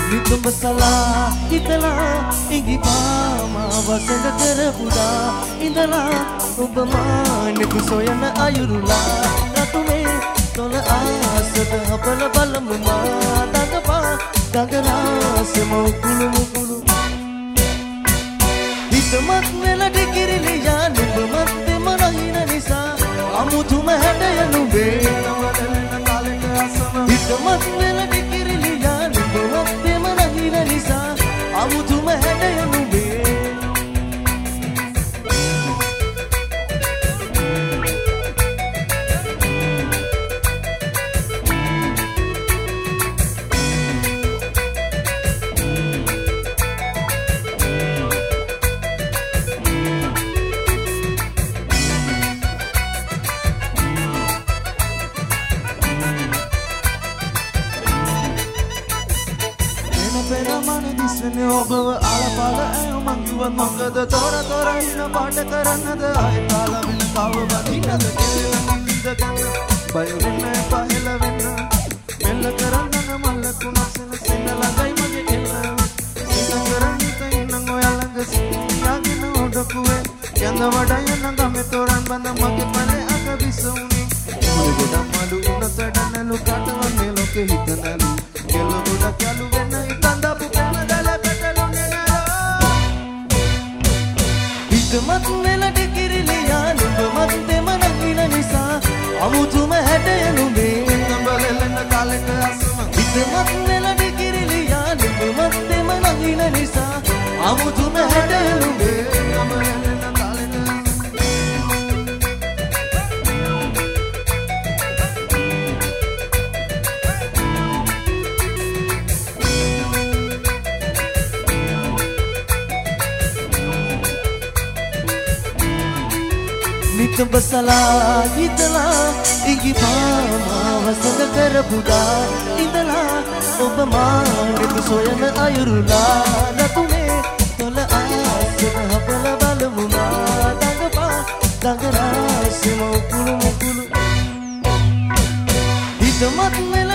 නිතඹ සලා හිතලා ඉඟිපාම වසඟ කරපුදා ඉඳලා ඔබ මානෙකු සොයන අයුරුලා රතුමේ තොල ආසද අපල බලමු මා දඟපා දඟනාසෙම උකුළු මුකුළු හිතමත් වෙලට කිරිලියා නුඹමත් දෙම රහින නිසා අමුතුම හැඩය නුඹේ නවදලන කාලෙට අසම හිතමත් වෙලට කිරිලියා නුඹමත් දෙම රහින නිසා අමුතුම හැඩය නුඹේ ඔබව ආලපාල ඇය මංගිවත් මොකද තොර තොර ඉන්න පාට කරන්නද ආයෙ කාලා වෙන කව බදින්නද කියලා මංගිද ගන්න බය වෙන්න එපා හෙල වෙන්න මෙල්ල කරන්න මල්ලකුණ සෙන ළඟයි මගේ එල්ල සිත කරන්නේ තයින්නම් ඔය ළඟ සියාගෙන ඔඩකුවේ යන්න වඩා යන්න ගමේ තොරන් බඳ මගේ පනේ අක විසුණි මුළු ගොඩක් මඩු උන සඩනලු කටවන්නේ ලෝකෙ හිතනලු කෙල්ල ගොඩක් යලු වෙන්න ඉතන්දපු හිතමත් වෙලට කිරිලියා නුඹමත් දෙම නගින නිසා අමුතුම හැඩය නුඹේ නඹලෙලන කාලෙක අසම හිතමත් වෙලට කිරිලියා නුඹමත් දෙම නගින නිසා අමුතුම හැඩය නුඹේ නඹලෙලන කාලෙක නිතඹ සලා හිතලා ඉඟිපාම වසඟ කරපුදා ඉඳලා ඔබ මානෙක සොයන අයුරුලා රතුනේ තොල ආසද හපල බලමු මා දඟපා දඟනාසෙම උකුළු මුකුළු හිතමත්